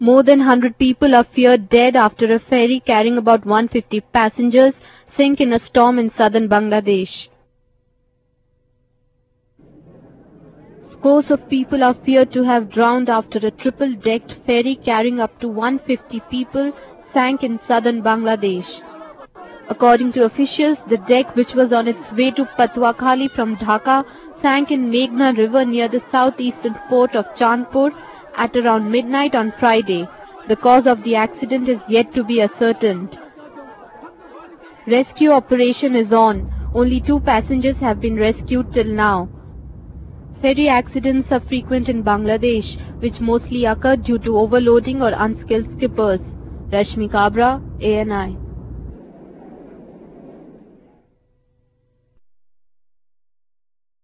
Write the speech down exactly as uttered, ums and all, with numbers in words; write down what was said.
More than one hundred people are feared dead after a ferry carrying about one hundred fifty passengers sank in a storm in southern Bangladesh. Scores of people are feared to have drowned after a triple-decked ferry carrying up to one hundred fifty people sank in southern Bangladesh. According to officials, the deck, which was on its way to Patuakhali from Dhaka, sank in Meghna River near the southeastern port of Chandpur at around midnight on Friday. The cause of the accident is yet to be ascertained. Rescue operation is on. Only two passengers have been rescued till now. Ferry accidents are frequent in Bangladesh, which mostly occur due to overloading or unskilled skippers. Rashmi Kabra, A N I.